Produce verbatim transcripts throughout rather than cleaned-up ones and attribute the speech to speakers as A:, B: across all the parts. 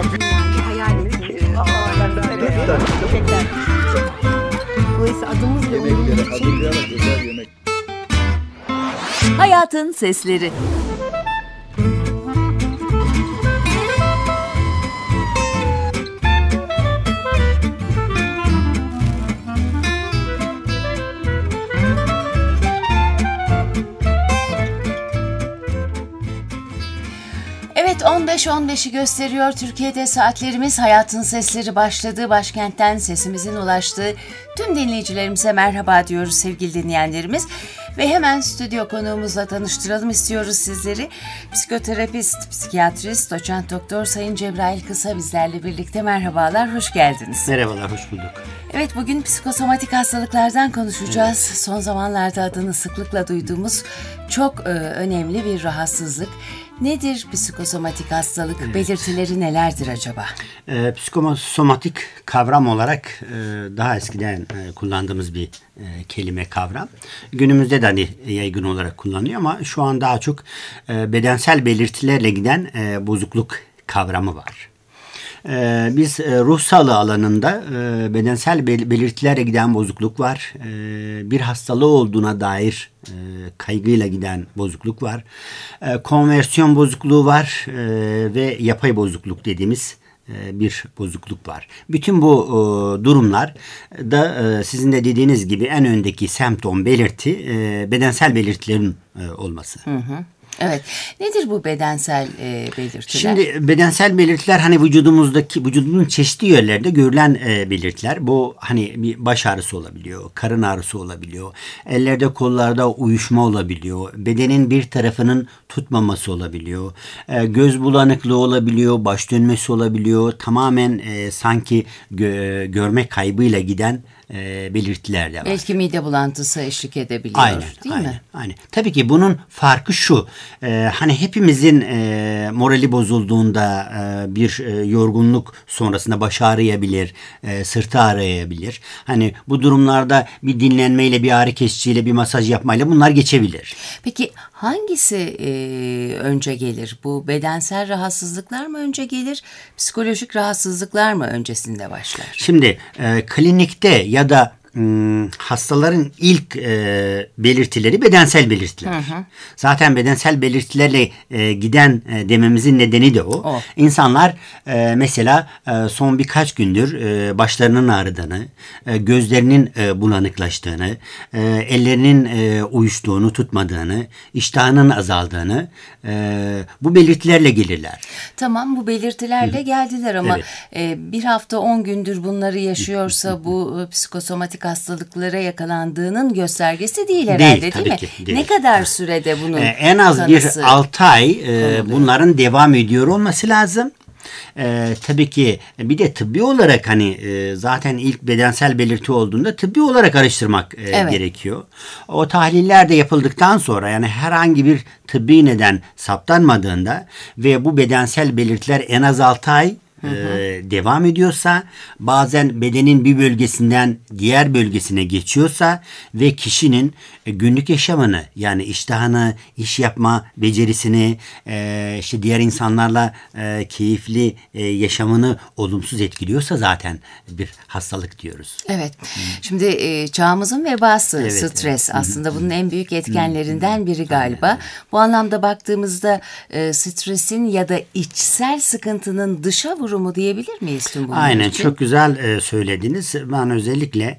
A: Yani hayal ettik. Dolayısıyla adımızla umurumuz için.
B: Hayatın Sesleri. Evet, on beş on beşi gösteriyor. Türkiye'de saatlerimiz. Hayatın Sesleri başladı. Başkentten sesimizin ulaştığı tüm dinleyicilerimize merhaba diyoruz sevgili dinleyenlerimiz. Ve hemen stüdyo konuğumuzla tanıştıralım istiyoruz sizleri. Psikoterapist, psikiyatrist, doçent doktor Sayın Cebrail Kısa bizlerle birlikte. Merhabalar, hoş geldiniz.
C: Merhabalar, hoş bulduk.
B: Evet, bugün psikosomatik hastalıklardan konuşacağız. Evet. Son zamanlarda adını sıklıkla duyduğumuz çok e, önemli bir rahatsızlık. Nedir psikosomatik hastalık? Evet. Belirtileri nelerdir acaba?
C: E, psikosomatik kavram olarak e, daha eskiden e, kullandığımız bir e, kelime kavram. Günümüzde de hani yaygın olarak kullanılıyor ama şu an daha çok e, bedensel belirtilerle giden e, bozukluk kavramı var. Ee, biz e, ruh sağlığı alanında e, bedensel bel- belirtilerle giden bozukluk var. E, bir hastalığı olduğuna dair e, kaygıyla giden bozukluk var. E, konversiyon bozukluğu var e, ve yapay bozukluk dediğimiz e, bir bozukluk var. Bütün bu e, durumlar da e, sizin de dediğiniz gibi en öndeki semptom belirti e, bedensel belirtilerin e, olması. Hı hı.
B: Evet. Nedir bu bedensel e, belirtiler?
C: Şimdi bedensel belirtiler hani vücudumuzdaki vücudun çeşitli yerlerde görülen e, belirtiler. Bu hani bir baş ağrısı olabiliyor, karın ağrısı olabiliyor, ellerde kollarda uyuşma olabiliyor, bedenin bir tarafının tutmaması olabiliyor, e, göz bulanıklığı olabiliyor, baş dönmesi olabiliyor. Tamamen e, sanki gö- görme kaybıyla giden E, belirtiler de var.
B: Belki mide bulantısı eşlik edebiliyor,
C: aynen,
B: değil
C: aynen,
B: mi?
C: Aynen. Tabii ki bunun farkı şu. E, hani hepimizin e, morali bozulduğunda e, bir e, yorgunluk sonrasında baş ağrıyabilir, e, sırtı ağrıyabilir. Hani bu durumlarda bir dinlenmeyle, bir ağrı kesiciyle, bir masaj yapmayla bunlar geçebilir.
B: Peki hangisi e, önce gelir? Bu bedensel rahatsızlıklar mı önce gelir? Psikolojik rahatsızlıklar mı öncesinde başlar?
C: Şimdi e, klinikte ya da Hmm, hastaların ilk e, belirtileri bedensel belirtiler. Hı hı. Zaten bedensel belirtilerle e, giden e, dememizin nedeni de o. o. İnsanlar e, mesela e, son birkaç gündür e, başlarının ağrıdığını, e, gözlerinin e, bulanıklaştığını, e, ellerinin e, uyuştuğunu, tutmadığını, iştahının azaldığını e, bu belirtilerle gelirler.
B: Tamam, bu belirtilerle Hı-hı. geldiler ama evet. e, bir hafta on gündür bunları yaşıyorsa bu e, psikosomatik hastalıklara yakalandığının göstergesi değil herhalde, değil, değil mi? Ki, değil. Ne kadar sürede bunun
C: ee, en az bir altı ay e, bunların devam ediyor olması lazım. Ee, tabii ki bir de tıbbi olarak hani e, zaten ilk bedensel belirti olduğunda tıbbi olarak araştırmak e, evet. gerekiyor. O tahliller de yapıldıktan sonra yani herhangi bir tıbbi neden saptanmadığında ve bu bedensel belirtiler en az altı ay Hı hı. Ee, devam ediyorsa, bazen bedenin bir bölgesinden diğer bölgesine geçiyorsa ve kişinin e, günlük yaşamını yani iştahını, iş yapma becerisini, e, işte diğer insanlarla e, keyifli e, yaşamını olumsuz etkiliyorsa zaten bir hastalık diyoruz.
B: Evet. Hı. Şimdi e, çağımızın vebası evet, stres evet. aslında Hı-hı. bunun en büyük etkenlerinden Hı-hı. biri galiba. Aynen. Bu anlamda baktığımızda e, stresin ya da içsel sıkıntının dışa vurumu mu diyebilir miyiz tüm bunun
C: Aynen
B: için?
C: Çok güzel e, söylediniz. Ben özellikle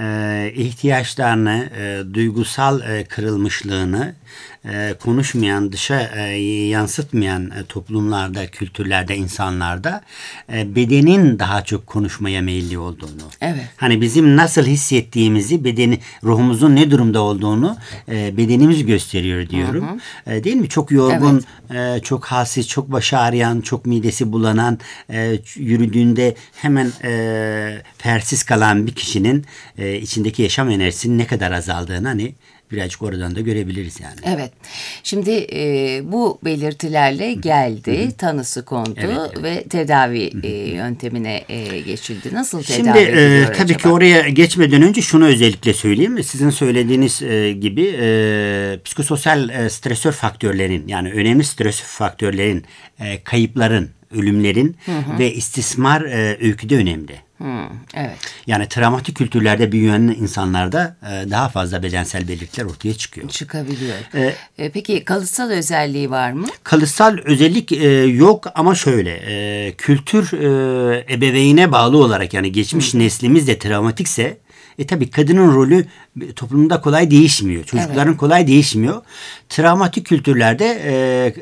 C: e, ihtiyaçlarını, e, duygusal e, kırılmışlığını e, konuşmayan, dışa e, yansıtmayan e, toplumlarda, kültürlerde, insanlarda e, bedenin daha çok konuşmaya meyilli olduğunu.
B: Evet.
C: Hani bizim nasıl hissettiğimizi, bedeni, ruhumuzun ne durumda olduğunu e, bedenimiz gösteriyor diyorum. Hı hı. E, değil mi? Çok yorgun, evet. e, çok halsiz, çok başı ağrıyan, çok midesi bulanan, e, yürüdüğünde hemen e, fersiz kalan bir kişinin e, içindeki yaşam enerjisinin ne kadar azaldığını hani birazcık oradan da görebiliriz yani.
B: Evet. Şimdi e, bu belirtilerle geldi, Hı-hı. tanısı kondu evet, evet. ve tedavi e, yöntemine e, geçildi. Nasıl tedavi
C: Şimdi,
B: ediliyor
C: e,
B: acaba?
C: Tabii ki oraya geçmeden önce şunu özellikle söyleyeyim. Sizin söylediğiniz e, gibi e, psikososyal e, stresör faktörlerin yani önemli stresör faktörlerin, e, kayıpların ölümlerin hı hı. ve istismar e, öykü de önemli.
B: Hmm, evet.
C: Yani travmatik kültürlerde büyüyen insanlarda e, daha fazla bedensel belirtiler ortaya çıkıyor.
B: Çıkabiliyor.
C: Ee,
B: e, peki kalıtsal özelliği var mı?
C: Kalıtsal özellik e, yok ama şöyle e, kültür e, ebeveyne bağlı olarak yani geçmiş Hı. neslimiz de travmatikse e tabii kadının rolü toplumda kolay değişmiyor. Çocukların evet. kolay değişmiyor. Travmatik kültürlerde e,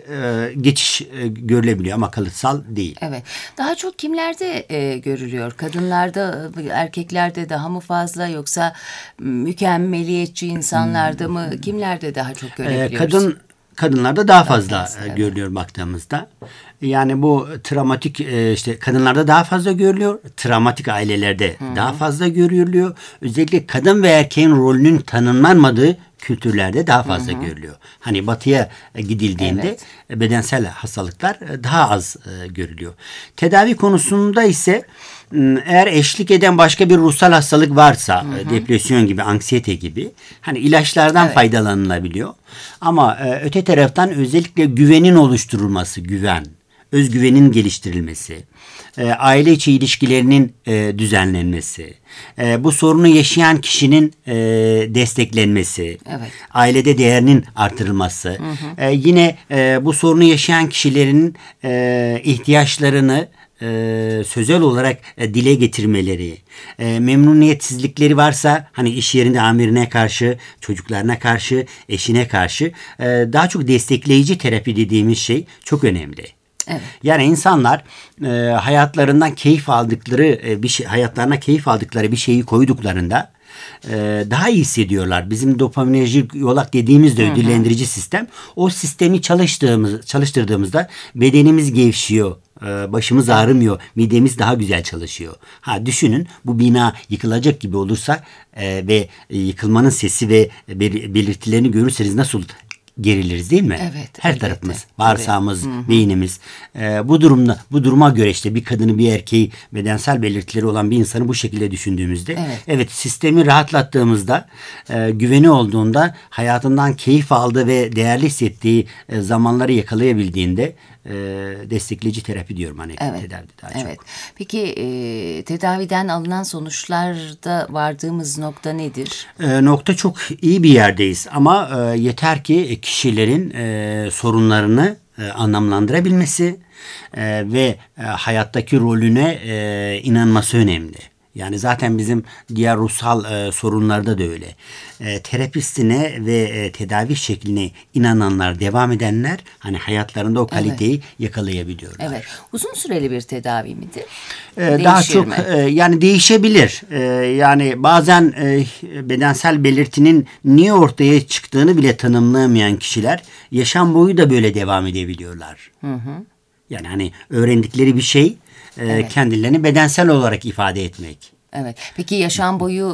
C: e, geçiş e, görülebiliyor ama kalıtsal değil.
B: Evet. Daha çok kimlerde e, görülüyor? Kadınlarda, erkeklerde daha mı fazla yoksa mükemmeliyetçi insanlarda mı? Kimlerde daha çok görebiliyoruz?
C: E, kadın Kadınlarda daha fazla daha fazla, görülüyor evet. baktığımızda. Yani bu travmatik işte kadınlarda daha fazla görülüyor. Travmatik ailelerde Hı-hı. daha fazla görülüyor. Özellikle kadın ve erkeğin rolünün tanımlanmadığı kültürlerde daha fazla Hı-hı. görülüyor. Hani batıya gidildiğinde evet. bedensel hastalıklar daha az görülüyor. Tedavi konusunda ise eğer eşlik eden başka bir ruhsal hastalık varsa, hı hı. depresyon gibi, anksiyete gibi hani ilaçlardan evet. faydalanılabiliyor. Ama e, öte taraftan özellikle güvenin oluşturulması, güven, özgüvenin geliştirilmesi, e, aile içi ilişkilerinin e, düzenlenmesi, e, bu sorunu yaşayan kişinin e, desteklenmesi, evet. ailede değerinin artırılması, hı hı. E, yine e, bu sorunu yaşayan kişilerin e, ihtiyaçlarını Ee, sözel olarak e, dile getirmeleri, e, memnuniyetsizlikleri varsa hani iş yerinde amirine karşı, çocuklarına karşı, eşine karşı e, daha çok destekleyici terapi dediğimiz şey çok önemli. Evet. Yani insanlar e, hayatlarından keyif aldıkları e, bir şey, hayatlarına keyif aldıkları bir şeyi koyduklarında e, daha iyi hissediyorlar. Bizim dopaminerjik yolak dediğimiz de ödüllendirici sistem. O sistemi çalıştığımız çalıştırdığımızda bedenimiz gevşiyor. Başımız ağrımıyor, midemiz daha güzel çalışıyor. Ha düşünün bu bina yıkılacak gibi olursa e, ve yıkılmanın sesi ve belirtilerini görürseniz nasıl geriliriz değil mi?
B: Evet.
C: Her
B: elbette.
C: tarafımız, bağırsağımız, evet. beynimiz. E, bu durumda bu duruma göre işte bir kadını, bir erkeği, bedensel belirtileri olan bir insanı bu şekilde düşündüğümüzde, evet, evet sistemi rahatlattığımızda, e, güveni olduğunda, hayatından keyif aldığı ve değerli hissettiği e, zamanları yakalayabildiğinde e, destekleyici terapi diyorum hani
B: evet.
C: tedavide daha
B: evet.
C: çok.
B: Peki e, tedaviden alınan sonuçlarda vardığımız nokta nedir?
C: E, nokta çok iyi bir yerdeyiz ama e, yeter ki kişilerin e, sorunlarını e, anlamlandırabilmesi e, ve e, hayattaki rolüne e, inanması önemli. Yani zaten bizim diğer ruhsal e, sorunlarda da öyle. E, terapistine ve e, tedavi şekline inananlar, devam edenler hani hayatlarında o kaliteyi evet. yakalayabiliyorlar.
B: Evet. Uzun süreli bir tedavi midir?
C: E, daha çok e, yani değişebilir. E, yani bazen e, bedensel belirtinin niye ortaya çıktığını bile tanımlayamayan kişiler yaşam boyu da böyle devam edebiliyorlar. Hı hı. Yani hani öğrendikleri bir şey evet. kendilerini bedensel olarak ifade etmek.
B: Evet. Peki yaşam boyu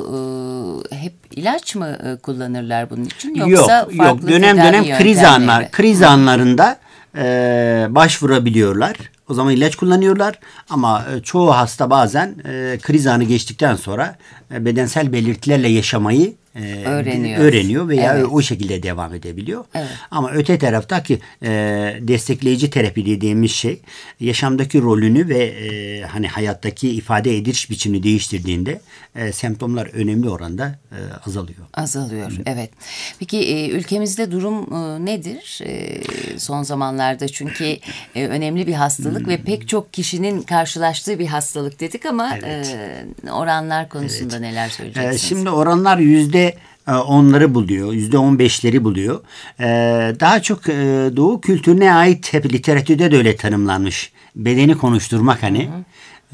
B: e, hep ilaç mı e, kullanırlar bunun için yoksa yok, farklı
C: yok. Dönem dönem kriz anlar kriz Hı. anlarında e, başvurabiliyorlar. O zaman ilaç kullanıyorlar ama e, çoğu hasta bazen e, kriz anı geçtikten sonra e, bedensel belirtilerle yaşamayı e,
B: öğreniyor.
C: öğreniyor veya evet. o şekilde devam edebiliyor. Evet. Ama öte taraftaki e, destekleyici terapi dediğimiz şey yaşamdaki rolünü ve e, hani hayattaki ifade ediş biçimini değiştirdiğinde e, semptomlar önemli oranda e, azalıyor.
B: Azalıyor. Hı. Evet. Peki e, ülkemizde durum e, nedir? E, son zamanlarda çünkü e, önemli bir hastalık hmm. ve pek çok kişinin karşılaştığı bir hastalık dedik ama evet. e, oranlar konusunda evet. neler söyleyeceksiniz?
C: E, şimdi oranlar yüzde onları buluyor, yüzde on beşleri buluyor. Ee, daha çok e, Doğu kültürüne ait hep literatürde de öyle tanımlanmış. Bedeni konuşturmak hani. Hı hı.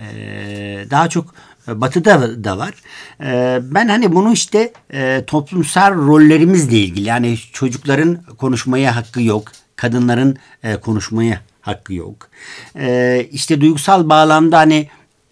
C: Ee, daha çok Batı'da da var. Ee, ben hani bunu işte e, toplumsal rollerimizle ilgili yani çocukların konuşmaya hakkı yok, kadınların e, konuşmaya hakkı yok. Ee, işte duygusal bağlamda hani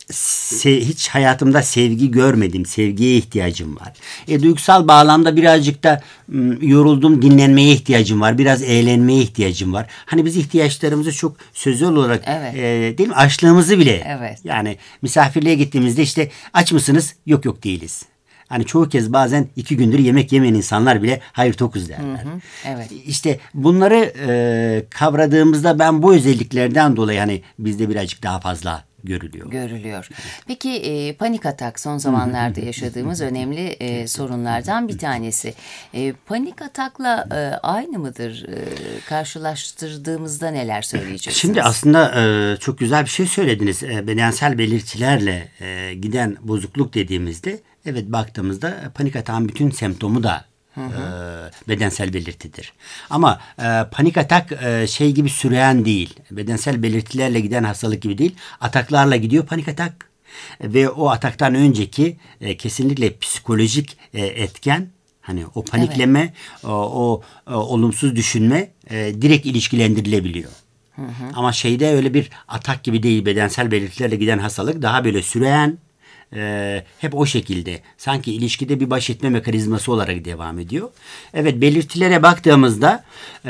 C: Se- hiç hayatımda sevgi görmedim. Sevgiye ihtiyacım var. E, duygusal bağlamda birazcık da m, yoruldum, dinlenmeye ihtiyacım var. Biraz eğlenmeye ihtiyacım var. Hani biz ihtiyaçlarımızı çok sözel olarak evet. e, değil mi? Açlığımızı bile.
B: Evet.
C: Yani misafirliğe gittiğimizde işte aç mısınız? Yok yok değiliz. Hani çoğu kez bazen iki gündür yemek yemeyen insanlar bile hayır tokuz derler.
B: Hı hı, evet.
C: İşte bunları e, kavradığımızda ben bu özelliklerden dolayı hani bizde birazcık daha fazla görülüyor.
B: Görülüyor. Peki e, panik atak son zamanlarda yaşadığımız önemli e, sorunlardan bir tanesi. E, panik atakla e, aynı mıdır? E, karşılaştırdığımızda neler söyleyeceksiniz?
C: Şimdi aslında e, çok güzel bir şey söylediniz. E, bedensel belirtilerle e, giden bozukluk dediğimizde evet baktığımızda panik atağın bütün semptomu da Hı hı. E, bedensel belirtidir. Ama e, panik atak e, şey gibi süreyen değil. Bedensel belirtilerle giden hastalık gibi değil. Ataklarla gidiyor panik atak. E, ve o ataktan önceki e, kesinlikle psikolojik e, etken, hani o panikleme, evet. o, o, o olumsuz düşünme e, direkt ilişkilendirilebiliyor. Hı hı. Ama şeyde öyle bir atak gibi değil. Bedensel belirtilerle giden hastalık daha böyle süreyen, Ee, hep o şekilde sanki ilişkide bir baş etme mekanizması olarak devam ediyor. Evet, belirtilere baktığımızda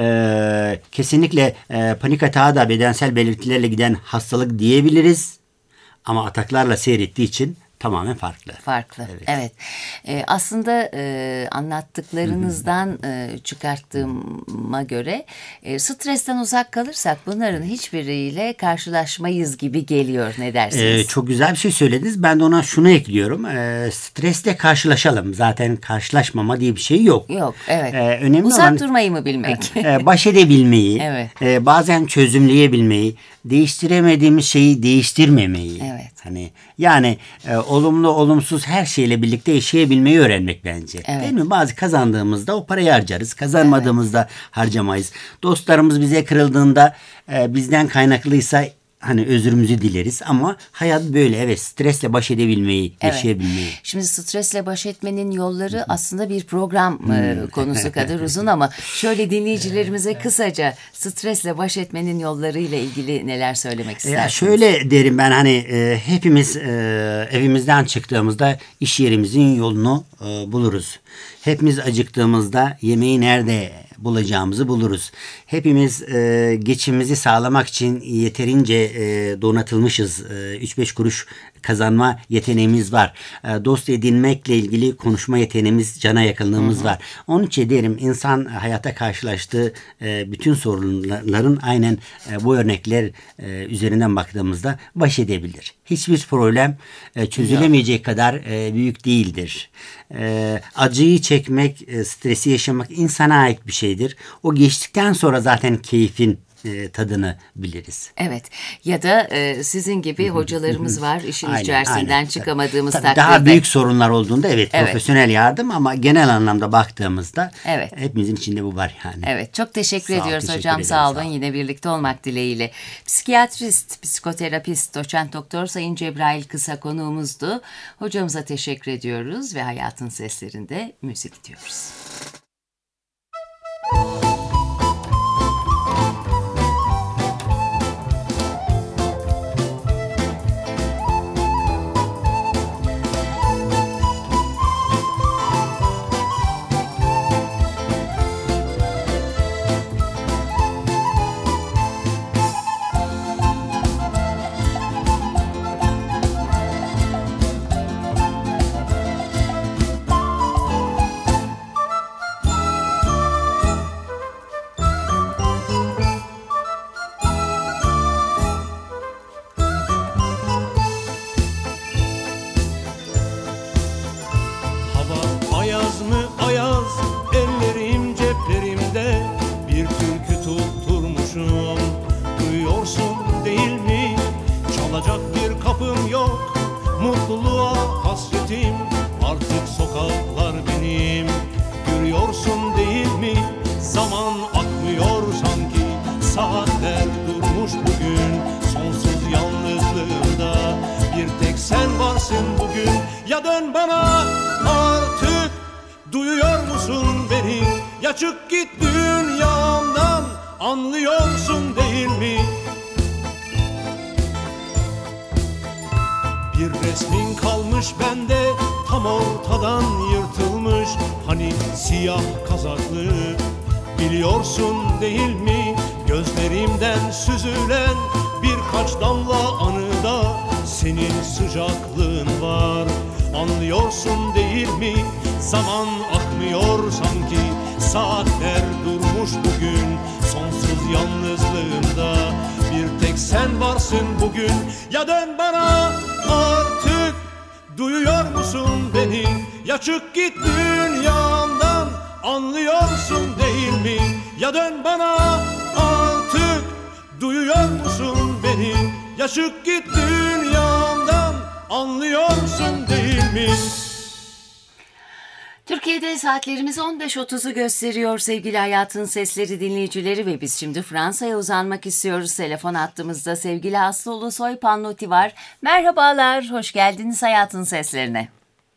C: e, kesinlikle e, panik atağı da bedensel belirtilerle giden hastalık diyebiliriz. Ama ataklarla seyrettiği için tamamen farklı.
B: Farklı. Evet. evet. Ee, aslında e, anlattıklarınızdan e, çıkarttığıma göre e, stresten uzak kalırsak bunların hiçbiriyle karşılaşmayız gibi geliyor. Ne dersiniz?
C: Ee, çok güzel bir şey söylediniz. Ben de ona şunu ekliyorum. Ee, stresle karşılaşalım. Zaten karşılaşmama diye bir şey yok.
B: Yok. Evet.
C: Ee, önemli
B: uzak
C: olan
B: durmayı mı bilmek?
C: e, baş edebilmeyi.
B: Evet.
C: E, bazen çözümleyebilmeyi. Değiştiremediğimiz şeyi değiştirmemeyi.
B: Evet.
C: Hani yani e, olumlu olumsuz her şeyle birlikte yaşayabilmeyi öğrenmek bence.
B: Evet.
C: Değil mi? Bazı kazandığımızda o parayı harcarız. Kazanmadığımızda evet. harcamayız. Dostlarımız bize kırıldığında e, bizden kaynaklıysa hani özrümüzü dileriz ama hayat böyle, evet, stresle baş edebilmeyi, evet. yaşayabilmeyi.
B: Şimdi stresle baş etmenin yolları aslında bir program e, konusu kadar uzun ama şöyle dinleyicilerimize kısaca stresle baş etmenin yolları ile ilgili neler söylemek istersiniz?
C: Ya şöyle derim ben, hani e, hepimiz e, evimizden çıktığımızda iş yerimizin yolunu e, buluruz. Hepimiz acıktığımızda yemeği nerede bulacağımızı buluruz. Hepimiz e, geçimimizi sağlamak için yeterince e, donatılmışız. E, üç beş kuruş kazanma yeteneğimiz var. E, dost edinmekle ilgili konuşma yeteneğimiz, cana yakınlığımız hı hı. var. Onun için derim, insan hayata karşılaştığı e, bütün sorunların aynen e, bu örnekler e, üzerinden baktığımızda baş edebilir. Hiçbir problem e, çözülemeyecek kadar e, büyük değildir. E, acıyı çekmek, e, stresi yaşamak insana ait bir şeydir. O geçtikten sonra zaten keyfin e, tadını biliriz.
B: Evet. Ya da e, sizin gibi hocalarımız var. İşin aynen, içerisinden aynen. çıkamadığımız
C: Tabii
B: takdirde.
C: Daha büyük sorunlar olduğunda evet,
B: evet
C: profesyonel yardım, ama genel anlamda baktığımızda
B: evet.
C: hepimizin içinde bu var yani.
B: Evet. Çok teşekkür
C: sağ
B: ediyoruz
C: teşekkür
B: hocam.
C: ederim,
B: sağ olun.
C: Sağ olun.
B: Yine birlikte olmak dileğiyle. Psikiyatrist, psikoterapist, doçent doktor Sayın Cebrail Kısa konuğumuzdu. Hocamıza teşekkür ediyoruz ve Hayatın Seslerinde müzik diyoruz.
D: Ya dön bana artık, duyuyor musun beni? Ya çık git dünyamdan, anlıyorsun değil mi? Bir resmin kalmış bende, tam ortadan yırtılmış. Hani siyah kazaklı, biliyorsun değil mi? Gözlerimden süzülen birkaç damla anıda senin sıcaklığın var. anlıyorsun değil mi? Zaman akmıyor sanki, saatler durmuş bugün. Sonsuz yalnızlığımda bir tek sen varsın bugün. Ya dön bana artık, duyuyor musun beni? Ya çık git dünyamdan, anlıyorsun değil mi? Ya dön bana artık, duyuyor musun beni? Ya çık git dünyamdan, anlıyorsun değil mi?
B: Türkiye'de saatlerimiz on beş otuzu gösteriyor sevgili Hayatın Sesleri dinleyicileri ve biz şimdi Fransa'ya uzanmak istiyoruz. Telefon hattımızda sevgili Aslı Ulusoy Pannuti var. Merhabalar, hoş geldiniz Hayatın Seslerine.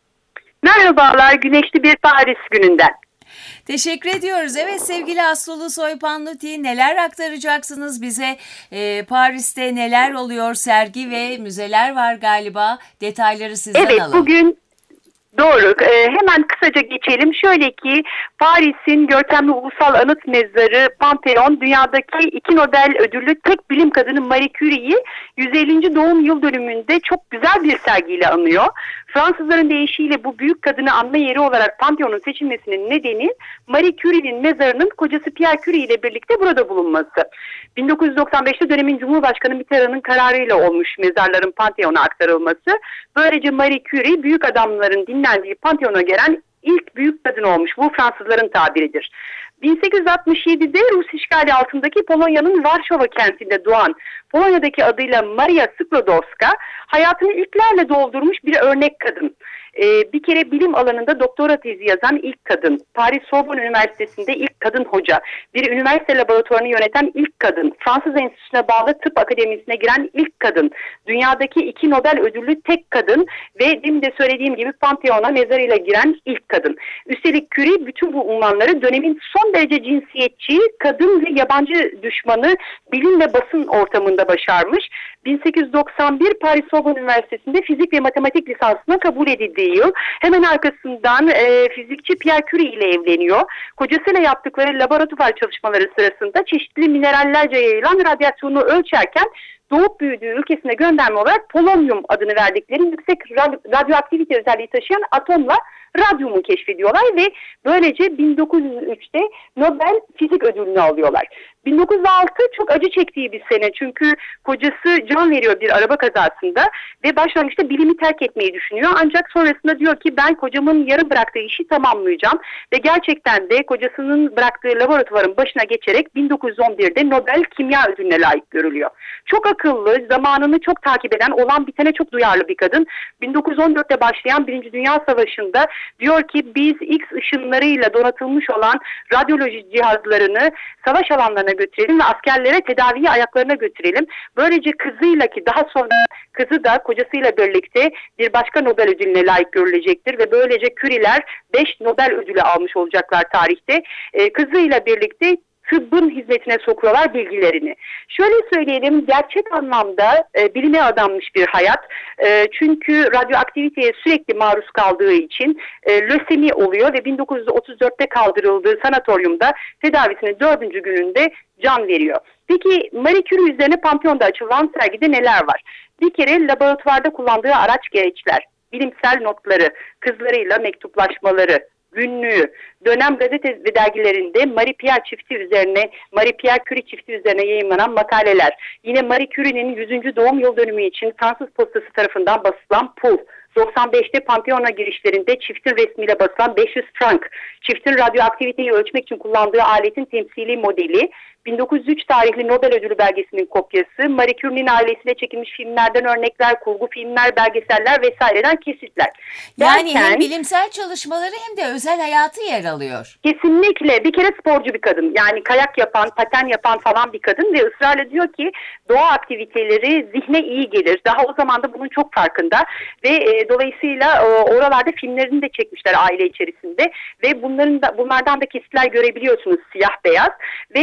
E: Merhabalar, güneşli bir Paris gününden.
B: Teşekkür ediyoruz. Evet sevgili Aslı Ulusoy Pannuti, neler aktaracaksınız bize? Ee, Paris'te neler oluyor? Sergi ve müzeler var galiba. Detayları sizden
E: evet,
B: alalım.
E: Evet, bugün doğru. Ee, hemen kısaca geçelim. Şöyle ki Paris'in görkemli ulusal anıt mezarı Pantheon, dünyadaki iki Nobel ödüllü tek bilim kadını Marie Curie'yi yüz ellinci doğum yıl dönümünde çok güzel bir sergiyle anıyor. Fransızların deyişiyle bu büyük kadını anma yeri olarak Pantheon'un seçilmesinin nedeni Marie Curie'nin mezarının kocası Pierre Curie ile birlikte burada bulunması. bin dokuz yüz doksan beşte dönemin Cumhurbaşkanı Mitterrand'ın kararıyla olmuş mezarların Pantheon'a aktarılması. Böylece Marie Curie büyük adamların dinlendiği Pantheon'a gelen ilk büyük kadın olmuş. Bu Fransızların tabiridir. bin sekiz yüz altmış yedide Rus işgali altındaki Polonya'nın Varşova kentinde doğan Polonya'daki adıyla Maria Sklodowska hayatını ilklerle doldurmuş bir örnek kadın. Ee, bir kere bilim alanında doktora tezi yazan ilk kadın, Paris Sorbonne Üniversitesi'nde ilk kadın hoca, bir üniversite laboratuvarını yöneten ilk kadın, Fransız Enstitüsü'ne bağlı tıp akademisine giren ilk kadın, dünyadaki iki Nobel ödüllü tek kadın ve demin de söylediğim gibi Pantheon'a mezarıyla giren ilk kadın. Üstelik Curie bütün bu unvanları dönemin son derece cinsiyetçi, kadın ve yabancı düşmanı bilim ve basın ortamında başarmış. bin sekiz yüz doksan bir Paris Sorbonne Üniversitesi'nde fizik ve matematik lisansına kabul edildiği yıl hemen arkasından e, fizikçi Pierre Curie ile evleniyor. Kocasıyla yaptıkları laboratuvar çalışmaları sırasında çeşitli minerallerce yayılan radyasyonu ölçerken doğup büyüdüğü ülkesine gönderme olarak polonyum adını verdikleri yüksek radyoaktivite özelliği taşıyan atomla radyumu keşfediyorlar ve böylece bin dokuz yüz üçte Nobel Fizik Ödülünü alıyorlar. bin dokuz yüz altı çok acı çektiği bir sene çünkü kocası can veriyor bir araba kazasında ve başlangıçta bilimi terk etmeyi düşünüyor. Ancak sonrasında diyor ki ben kocamın yarım bıraktığı işi tamamlayacağım ve gerçekten de kocasının bıraktığı laboratuvarın başına geçerek bin dokuz yüz on birde Nobel Kimya Ödülüne layık görülüyor. Çok akıllı, zamanını çok takip eden, olan bitene çok duyarlı bir kadın. bin dokuz yüz on dörtte başlayan Birinci Dünya Savaşı'nda diyor ki biz X ışınlarıyla donatılmış olan radyoloji cihazlarını savaş alanlarına götürelim ve askerlere tedaviyi ayaklarına götürelim. Böylece kızıyla ki daha sonra kızı da kocasıyla birlikte bir başka Nobel ödülüne layık görülecektir ve böylece Curie'ler beş Nobel ödülü almış olacaklar tarihte. Ee, kızıyla birlikte tıbbın hizmetine sokuyorlar bilgilerini. Şöyle söyleyelim, gerçek anlamda e, bilime adanmış bir hayat. E, çünkü radyoaktiviteye sürekli maruz kaldığı için e, lösemi oluyor ve bin dokuz yüz otuz dörtte kaldırıldığı sanatoryumda tedavisinin dördüncü gününde can veriyor. Peki Marie Curie üzerine Pantheon'da açılan sergide neler var? Bir kere laboratuvarda kullandığı araç gereçler, bilimsel notları, kızlarıyla mektuplaşmaları, günlüğü, dönem gazete ve dergilerinde Marie Pierre çifti üzerine, Marie Pierre Curie çifti üzerine yayınlanan makaleler. Yine Marie Curie'nin yüzüncü doğum yıl dönümü için Fransız postası tarafından basılan pul. doksan beşte Pantheon'a girişlerinde çiftin resmiyle basılan beş yüz frank, çiftin radyoaktiviteyi ölçmek için kullandığı aletin temsili modeli, bin dokuz yüz üç tarihli Nobel Ödülü belgesinin kopyası, Marie Curie'nin ailesiyle çekilmiş filmlerden örnekler, kurgu filmler, belgeseller vesaireden kesitler.
B: Yani
E: Derken,
B: hem bilimsel çalışmaları hem de özel hayatı yer alıyor.
E: Kesinlikle. Bir kere sporcu bir kadın. Yani kayak yapan, paten yapan falan bir kadın ve ısrarla diyor ki doğa aktiviteleri zihne iyi gelir. Daha o zaman da bunun çok farkında ve e, dolayısıyla e, oralarda filmlerini de çekmişler aile içerisinde ve bunların da bunlardan da kesitler görebiliyorsunuz siyah beyaz ve e,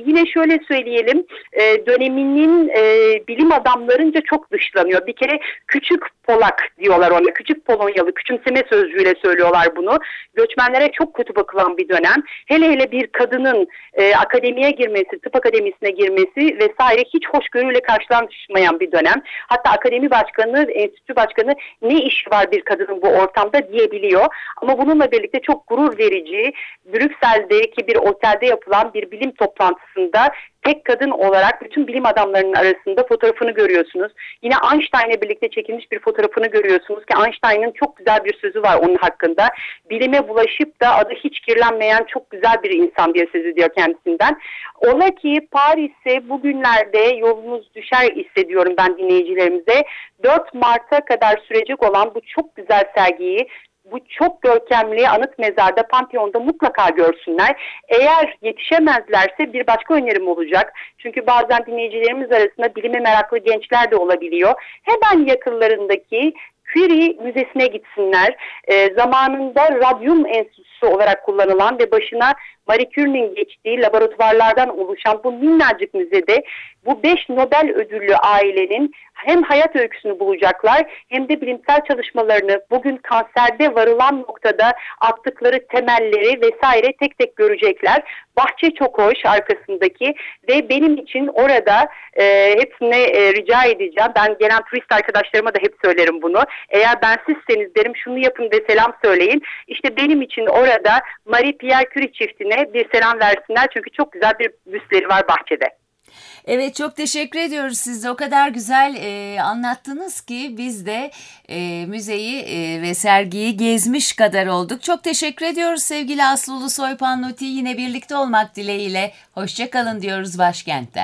E: yine şöyle söyleyelim, e, döneminin e, bilim adamlarınca çok dışlanıyor. Bir kere küçük Polak diyorlar ona, küçük Polonyalı, küçümseme sözcüğüyle söylüyorlar bunu. Göçmenlere çok kötü bakılan bir dönem. Hele hele bir kadının e, akademiye girmesi, tıp akademisine girmesi vesaire hiç hoşgörüyle karşılanmayan bir dönem. Hatta akademi başkanı, enstitü başkanı ne işi var bir kadının bu ortamda diyebiliyor. Ama bununla birlikte çok gurur verici, Brüksel'deki bir otelde yapılan bir bilim toplantısında tek kadın olarak bütün bilim adamlarının arasında fotoğrafını görüyorsunuz. Yine Einstein'le birlikte çekilmiş bir fotoğrafını görüyorsunuz ki Einstein'ın çok güzel bir sözü var onun hakkında. Bilime bulaşıp da adı hiç kirlenmeyen çok güzel bir insan diye söz ediyor kendisinden. Ola ki Paris'e bugünlerde yolunuz düşer hissediyorum ben dinleyicilerimize. dört Mart'a kadar sürecek olan bu çok güzel sergiyi, bu çok görkemli anıt mezarda, Pantheon'da mutlaka görsünler. Eğer yetişemezlerse bir başka önerim olacak. Çünkü bazen dinleyicilerimiz arasında bilime meraklı gençler de olabiliyor. Hemen yakınlarındaki Curie Müzesi'ne gitsinler. E, zamanında Radyum Enstitüsü olarak kullanılan ve başına Marie Curie'nin geçtiği laboratuvarlardan oluşan bu minnacık müzede bu beş Nobel ödüllü ailenin hem hayat öyküsünü bulacaklar hem de bilimsel çalışmalarını, bugün kanserde varılan noktada attıkları temelleri vesaire tek tek görecekler. Bahçe çok hoş arkasındaki ve benim için orada e, hepsine e, rica edeceğim. Ben gelen turist arkadaşlarıma da hep söylerim bunu. Eğer ben sizseniz derim şunu yapın ve selam söyleyin. İşte benim için orada Marie Pierre Curie çiftine bir selam versinler. Çünkü çok güzel bir büstleri var bahçede.
B: Evet, çok teşekkür ediyoruz. Siz de o kadar güzel e, anlattınız ki biz de e, müzeyi e, ve sergiyi gezmiş kadar olduk. Çok teşekkür ediyoruz sevgili Aslı Ulusoy Panluti. Yine birlikte olmak dileğiyle. Hoşça kalın diyoruz başkentte.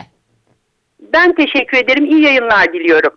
E: Ben teşekkür ederim. İyi yayınlar diliyorum.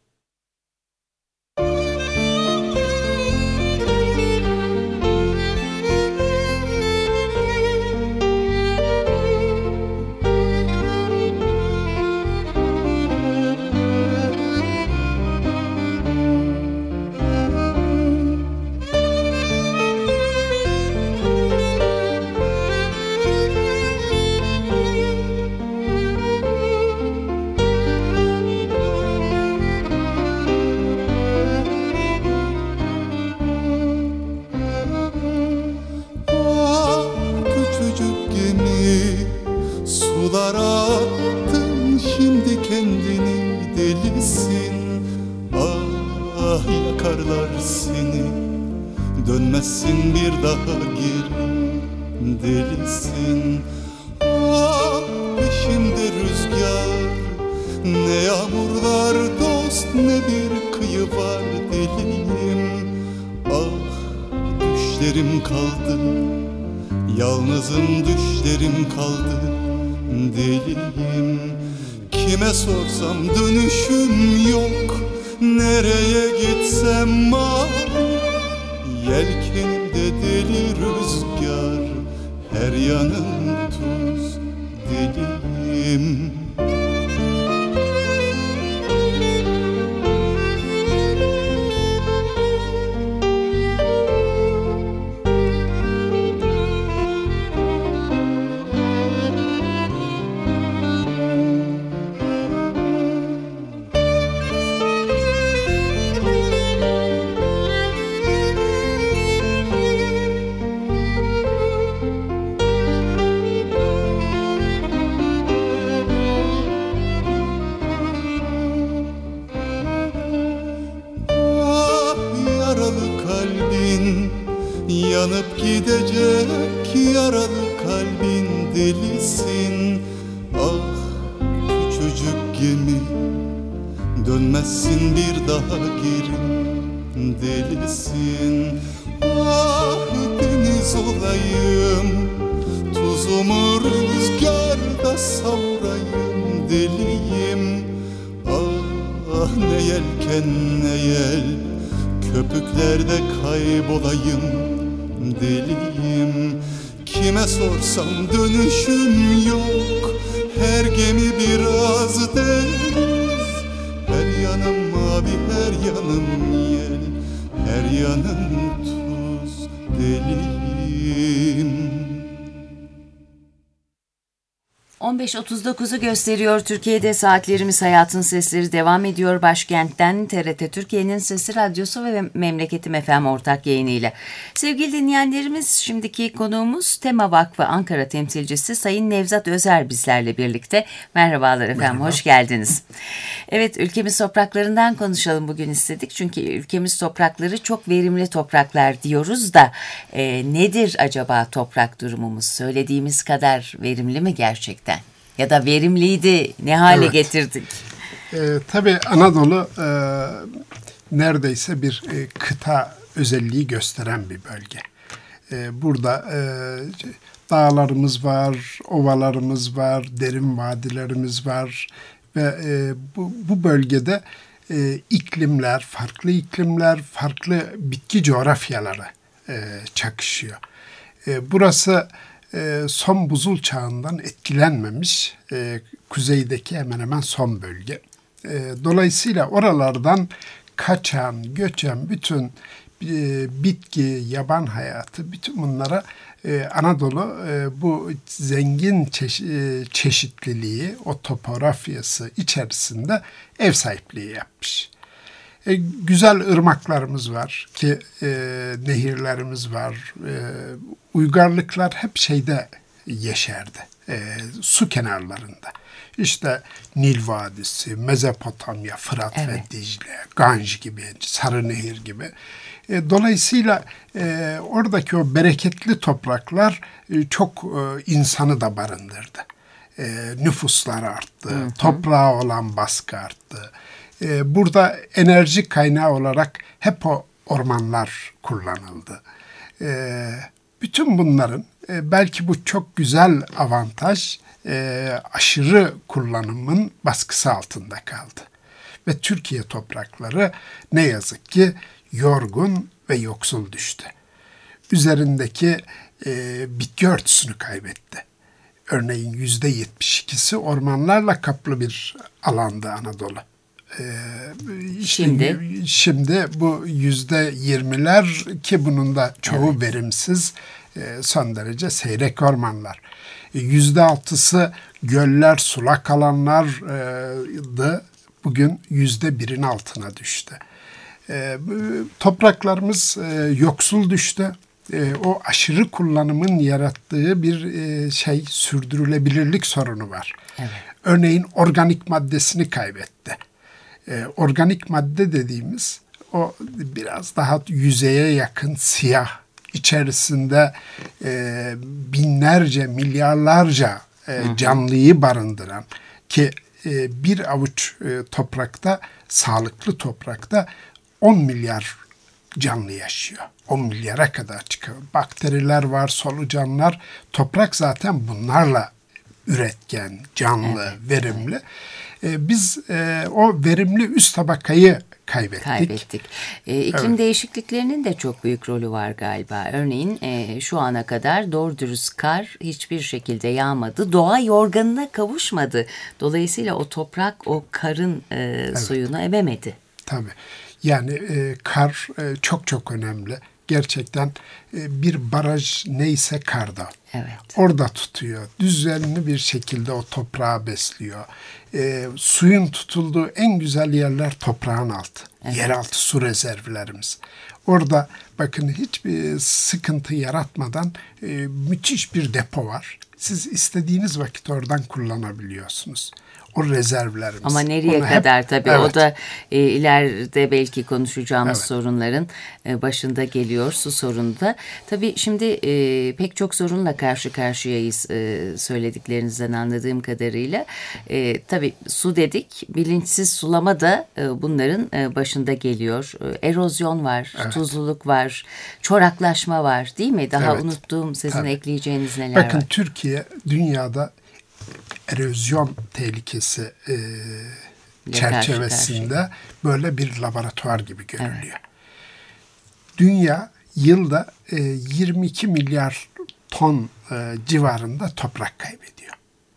F: Attın şimdi kendini delisin. Ah yakarlar seni, dönmezsin bir daha geri, delisin. Ah peşimde rüzgar, ne yağmurlar dost ne bir kıyı var, deliyim. Ah düşlerim kaldı, yalnızım düşlerim kaldı, deliyim. Kime sorsam dönüşüm yok, nereye gitsem var. Yelkenimde deli rüzgar, her yanım tuz, deliyim. Yanıp gidecek yaralı kalbin, delisin. Ah küçücük gemi, dönmezsin bir daha geri, delisin. Ah deniz olayım, tuzumu rüzgarda savrayım, deliyim. Ah ne yelken ne yel, köpüklerde kaybolayım, deliyim. Kime sorsam dönüşüm yok, her gemi biraz deniz. Her yanım mavi, her yanım yel, her yanım tuz, deliyim.
B: on beş otuz dokuzu gösteriyor. Türkiye'de saatlerimiz, hayatın sesleri devam ediyor. Başkentten T R T Türkiye'nin Sesi Radyosu ve Memleketim F M ortak yayınıyla. Sevgili dinleyenlerimiz, şimdiki konuğumuz Tema Vakfı Ankara temsilcisi Sayın Nevzat Özer bizlerle birlikte. Merhabalar efendim, Merhaba. Hoş geldiniz. Evet, ülkemiz topraklarından konuşalım bugün istedik. Çünkü ülkemiz toprakları çok verimli topraklar diyoruz da e, nedir acaba toprak durumumuz? Söylediğimiz kadar verimli mi gerçekten? Ya da verimliydi, ne hale evet. getirdik?
G: E, tabii Anadolu e, neredeyse bir e, kıta özelliği gösteren bir bölge. E, burada e, dağlarımız var, ovalarımız var, derin vadilerimiz var ve e, bu, bu bölgede e, iklimler, farklı iklimler, farklı bitki coğrafyaları e, çakışıyor. E, burası e, son buzul çağından etkilenmemiş e, kuzeydeki hemen hemen son bölge. E, dolayısıyla oralardan kaçan, göçen bütün e, bitki, yaban hayatı, bütün bunlara e, Anadolu e, bu zengin çeşi, e, çeşitliliği, o topografyası içerisinde ev sahipliği yapmış. E, güzel ırmaklarımız var ki e, nehirlerimiz var. E, uygarlıklar hep şeyde yeşerdi, e, su kenarlarında. İşte Nil Vadisi, Mezopotamya, Fırat evet. ve Dicle, Ganj gibi, Sarınehir gibi. E, dolayısıyla e, oradaki o bereketli topraklar e, çok e, insanı da barındırdı. E, nüfuslar arttı, hı hı. toprağa olan baskı arttı. E, burada enerji kaynağı olarak hep o ormanlar kullanıldı. E, bütün bunların e, belki bu çok güzel avantaj e, aşırı kullanımın baskısı altında kaldı. Ve Türkiye toprakları ne yazık ki yorgun ve yoksul düştü. Üzerindeki e, bitki örtüsünü kaybetti. Örneğin yüzde yetmiş ikisi ormanlarla kaplı bir alandı Anadolu. Ee, işte şimdi şimdi bu yüzde yirmiler ki bunun da çoğu evet. verimsiz, e, son derece seyrek ormanlar. Yüzde altısı göller, sulak alanlardı. Bugün yüzde birin altına düştü. E, topraklarımız e, yoksul düştü. E, o aşırı kullanımın yarattığı bir e, şey sürdürülebilirlik sorunu var. Evet. Örneğin organik maddesini kaybetti. E, organik madde dediğimiz o biraz daha yüzeye yakın siyah, içerisinde e, binlerce, milyarlarca e, canlıyı barındıran ki e, bir avuç e, toprakta, sağlıklı toprakta on milyar canlı yaşıyor. on milyara kadar çıkıyor. Bakteriler var, solucanlar. Toprak zaten bunlarla üretken, canlı, evet, verimli. Ee, biz e, o verimli üst tabakayı kaybettik.
B: Kaybettik. E, iklim evet. değişikliklerinin de çok büyük rolü var galiba. Örneğin e, şu ana kadar doğru dürüst kar hiçbir şekilde yağmadı. Doğa yorganına kavuşmadı. Dolayısıyla o toprak o karın e, evet. suyunu ememedi.
G: Tabii. Yani e, kar e, çok çok önemli. Gerçekten e, bir baraj neyse karda. Evet. Orada tutuyor. Düzenli bir şekilde o toprağı besliyor. E, suyun tutulduğu en güzel yerler toprağın altı. Evet. Yeraltı su rezervlerimiz. Orada bakın hiçbir sıkıntı yaratmadan e, müthiş bir depo var. Siz istediğiniz vakit oradan kullanabiliyorsunuz. O rezervlerimiz.
B: Ama nereye Onu kadar hep, tabii evet. o da e, ileride belki konuşacağımız evet. sorunların e, başında geliyor, su sorunu da. Tabii şimdi e, pek çok sorunla karşı karşıyayız e, söylediklerinizden anladığım kadarıyla. E, tabii su dedik, bilinçsiz sulama da e, bunların e, başında geliyor. E, erozyon var, evet. tuzluluk var, çoraklaşma var değil mi? Daha evet. unuttuğum sizin tabii. ekleyeceğiniz neler
G: Bakın,
B: var?
G: Bakın Türkiye dünyada erozyon tehlikesi e, çerçevesinde karşı karşı. böyle bir laboratuvar gibi görülüyor. Evet. Dünya yılda e, yirmi iki milyar ton e, civarında toprak kaybediyor.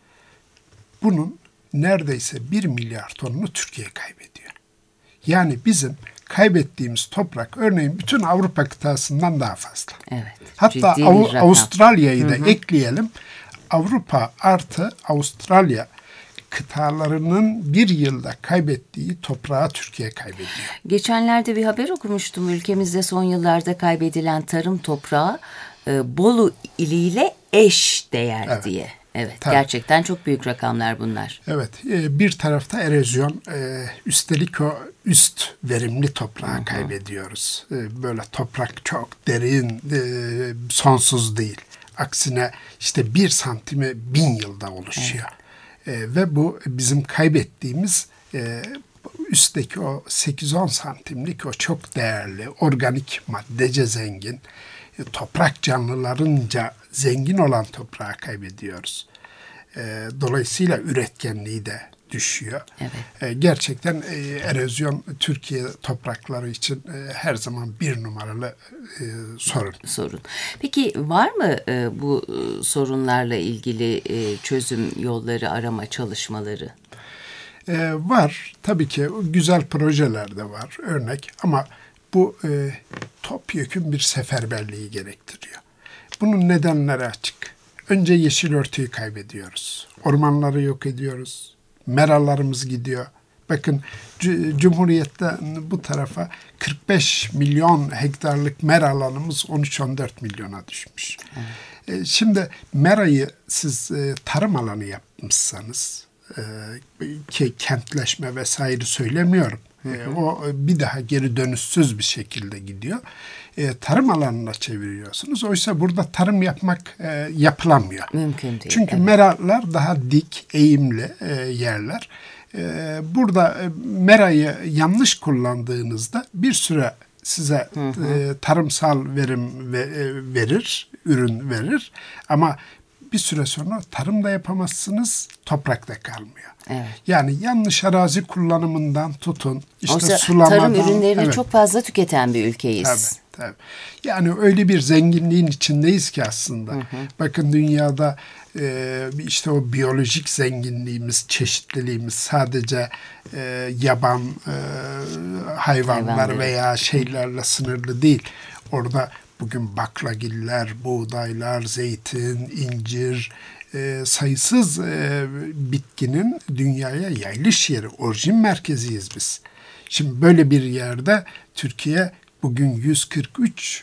G: Bunun neredeyse bir milyar tonunu Türkiye kaybediyor. Yani bizim kaybettiğimiz toprak örneğin bütün Avrupa kıtasından daha fazla.
B: Evet,
G: hatta Av- Avustralya'yı da hı hı. ekleyelim. Avrupa artı Avustralya kıtalarının bir yılda kaybettiği toprağı Türkiye kaybediyor.
B: Geçenlerde bir haber okumuştum. Ülkemizde son yıllarda kaybedilen tarım toprağı e, Bolu iliyle eş değer
G: Evet.
B: diye. Evet,
G: Tabii.
B: gerçekten çok büyük rakamlar bunlar.
G: Evet, e, bir tarafta erozyon, e, üstelik o üst verimli toprağı kaybediyoruz. E, Böyle toprak çok derin, e, sonsuz değil. Aksine işte bir santime bin yılda oluşuyor. E, Ve bu bizim kaybettiğimiz e, üstteki o sekiz on santimlik o çok değerli, organik maddece zengin, e, toprak canlılarınca zengin olan toprağı kaybediyoruz. E, Dolayısıyla üretkenliği de düşüyor.
B: Evet.
G: E, Gerçekten e, erozyon Türkiye toprakları için e, her zaman bir numaralı e, sorun.
B: Sorun. Peki var mı e, bu e, sorunlarla ilgili e, çözüm yolları arama çalışmaları?
G: E, var. Tabii ki güzel projeler de var. Örnek ama bu e, topyekün bir seferberliği gerektiriyor. Bunun nedenleri açık. Önce yeşil örtüyü kaybediyoruz. Ormanları yok ediyoruz. Meralarımız gidiyor. Bakın C- Cumhuriyet'ten bu tarafa kırk beş milyon hektarlık mera alanımız on üç on dört milyona düşmüş. E, şimdi merayı siz e, tarım alanı yapmışsanız e, ki kentleşme vesaire söylemiyorum. E, o bir daha geri dönüşsüz bir şekilde gidiyor. E, tarım alanına çeviriyorsunuz. Oysa burada tarım yapmak e, yapılamıyor.
B: Mümkün değil.
G: Çünkü
B: evet.
G: meralar daha dik, eğimli e, yerler. E, burada e, merayı yanlış kullandığınızda bir süre size
B: Hı hı.
G: e, tarımsal verim ve, e, verir, ürün verir. Ama bir süre sonra tarım da yapamazsınız, toprak da kalmıyor.
B: Evet.
G: Yani yanlış arazi kullanımından tutun, işte
B: Oysa
G: sulamadan.
B: tarım ürünlerini
G: evet.
B: çok fazla tüketen bir ülkeyiz.
G: Tabii, tabii. Yani öyle bir zenginliğin içindeyiz ki aslında. Hı hı. Bakın dünyada e, işte o biyolojik zenginliğimiz, çeşitliliğimiz sadece e, yaban e, hayvanlar
B: Hayvanları.
G: veya şeylerle sınırlı değil. Orada bugün baklagiller, buğdaylar, zeytin, incir, e, sayısız e, bitkinin dünyaya yayılış yeri, orijin merkeziyiz biz. Şimdi böyle bir yerde Türkiye bugün yüz kırk üç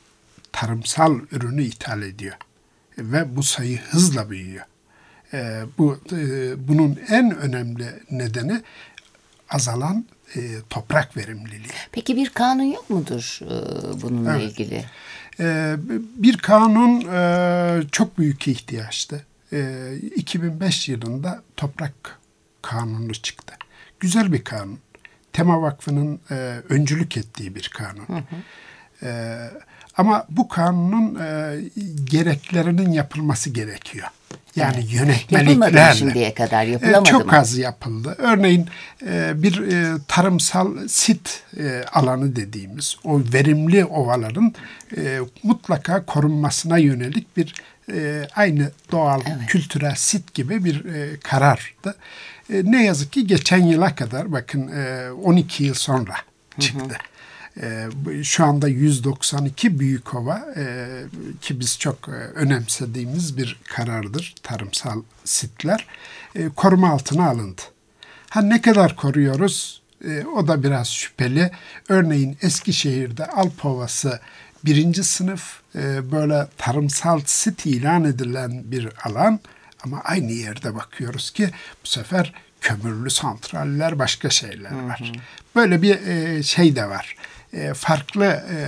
G: tarımsal ürünü ithal ediyor. Ve bu sayı hızla büyüyor. E, bu e, bunun en önemli nedeni azalan e, toprak verimliliği.
B: Peki bir kanun yok mudur e, bununla
G: Evet.
B: ilgili?
G: E, bir kanun e, çok büyük ihtiyaçtı. E, iki bin beş yılında toprak kanunu çıktı. Güzel bir kanun. Tema Vakfı'nın e, öncülük ettiği bir kanun. Hı hı. E, ama bu kanunun e, gereklerinin yapılması gerekiyor. Yani
B: Evet.
G: yönetmeliklerle.
B: Yapılmadı mı şimdiye kadar? Yapılamadı
G: E, çok
B: mı?
G: az yapıldı. Örneğin e, bir e, tarımsal sit e, alanı dediğimiz o verimli ovaların e, mutlaka korunmasına yönelik bir e, aynı doğal
B: Evet.
G: kültürel sit gibi bir e, karardı. E, ne yazık ki geçen yıla kadar bakın e, on iki yıl sonra çıktı. Hı hı. E, şu anda yüz doksan iki büyükova e, ki biz çok e, önemsediğimiz bir karardır tarımsal sitler e, koruma altına alındı. Ha ne kadar koruyoruz? E, o da biraz şüpheli. Örneğin Eskişehir'de Alpovası birinci sınıf e, böyle tarımsal sit ilan edilen bir alan ama aynı yerde bakıyoruz ki bu sefer kömürlü santraller başka şeyler var. Hı hı. Böyle bir e, şey de var. E, farklı e,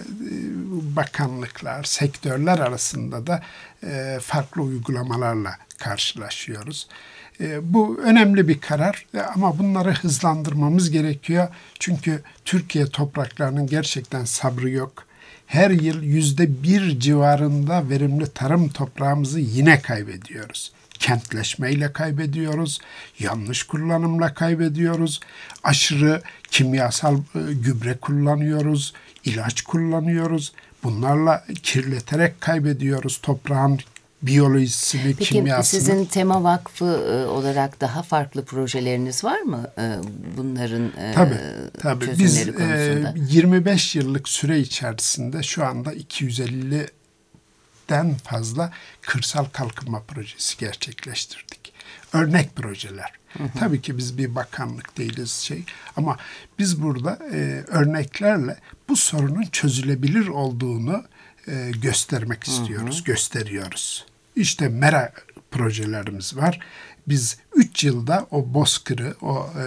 G: bakanlıklar, sektörler arasında da e, farklı uygulamalarla karşılaşıyoruz. E, bu önemli bir karar e, ama bunları hızlandırmamız gerekiyor. Çünkü Türkiye topraklarının gerçekten sabrı yok. Her yıl yüzde bir civarında verimli tarım toprağımızı yine kaybediyoruz. Kentleşmeyle kaybediyoruz, yanlış kullanımla kaybediyoruz, aşırı kimyasal e, gübre kullanıyoruz, ilaç kullanıyoruz. Bunlarla kirleterek kaybediyoruz toprağın biyolojisini,
B: Peki,
G: kimyasını.
B: Peki sizin Tema Vakfı e, olarak daha farklı projeleriniz var mı e, bunların e,
G: tabii, tabii.
B: çözümleri
G: Biz,
B: konusunda?
G: Biz e, yirmi beş yıllık süre içerisinde şu anda iki yüz elli yüzden fazla kırsal kalkınma projesi gerçekleştirdik. Örnek projeler. Hı hı. Tabii ki biz bir bakanlık değiliz şey ama biz burada e, örneklerle bu sorunun çözülebilir olduğunu e, göstermek istiyoruz, hı hı. gösteriyoruz. İşte Mera projelerimiz var. Biz üç yılda o bozkırı, o e,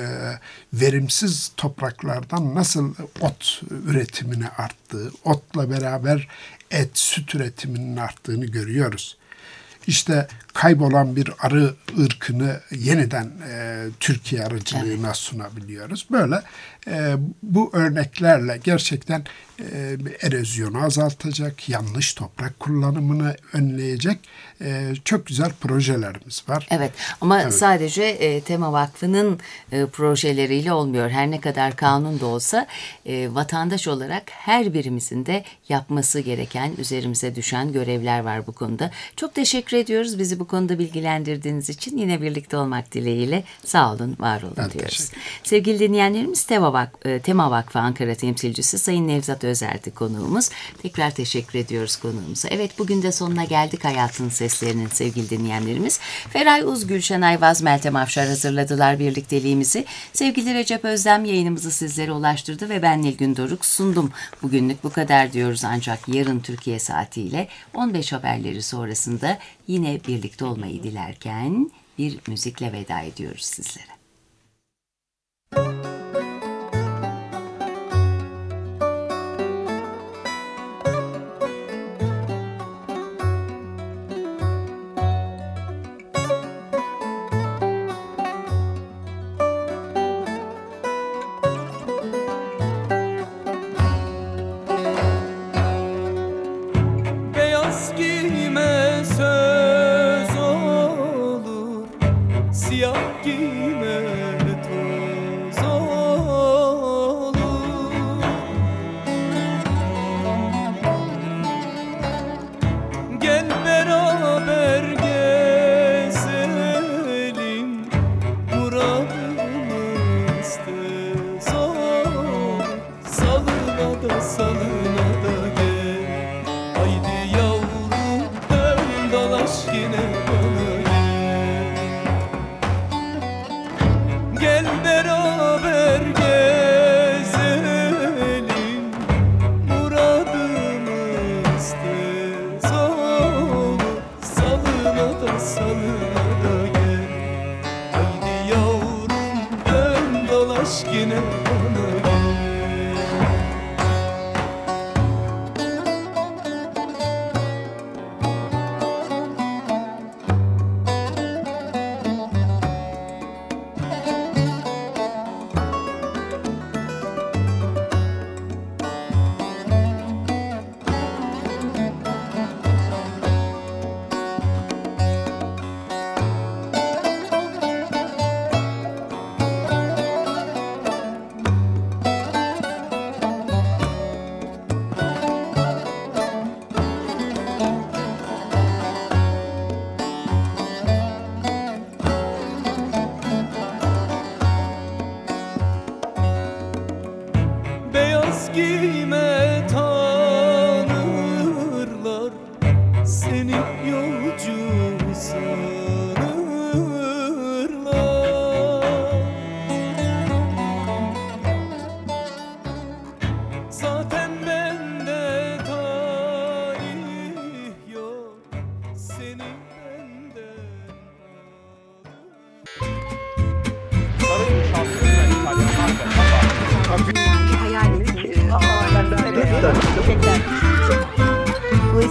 G: verimsiz topraklardan nasıl ot üretimini arttığı, otla beraber et, süt üretiminin arttığını görüyoruz. İşte kaybolan bir arı ırkını yeniden e, Türkiye aracılığına evet. sunabiliyoruz. Böyle e, bu örneklerle gerçekten e, erozyonu azaltacak, yanlış toprak kullanımını önleyecek e, çok güzel projelerimiz var.
B: Evet ama
G: evet.
B: sadece e, Tema Vakfı'nın e, projeleriyle olmuyor. Her ne kadar kanun da olsa e, vatandaş olarak her birimizin de yapması gereken, üzerimize düşen görevler var bu konuda. Çok teşekkür ediyoruz bizi bu konuda bilgilendirdiğiniz için. Yine birlikte olmak dileğiyle sağ olun, var olun ben diyoruz. Sevgili dinleyenlerimiz, Tema, Vak- Tema Vakfı Ankara temsilcisi Sayın Nevzat Özer'di konuğumuz. Tekrar teşekkür ediyoruz konuğumuza. Evet, bugün de sonuna geldik Hayatın Seslerinin sevgili dinleyenlerimiz. Feray Uz, Gülşen Ayvaz, Meltem Afşar hazırladılar birlikteliğimizi. Sevgili Recep Özlem yayınımızı sizlere ulaştırdı ve ben Nilgün Doruk sundum. Bugünlük bu kadar diyoruz ancak yarın Türkiye saatiyle on beş haberleri sonrasında yine birlikte olmayı dilerken bir müzikle veda ediyoruz sizlere.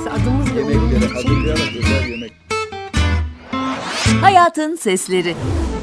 B: Hayatın Sesleri.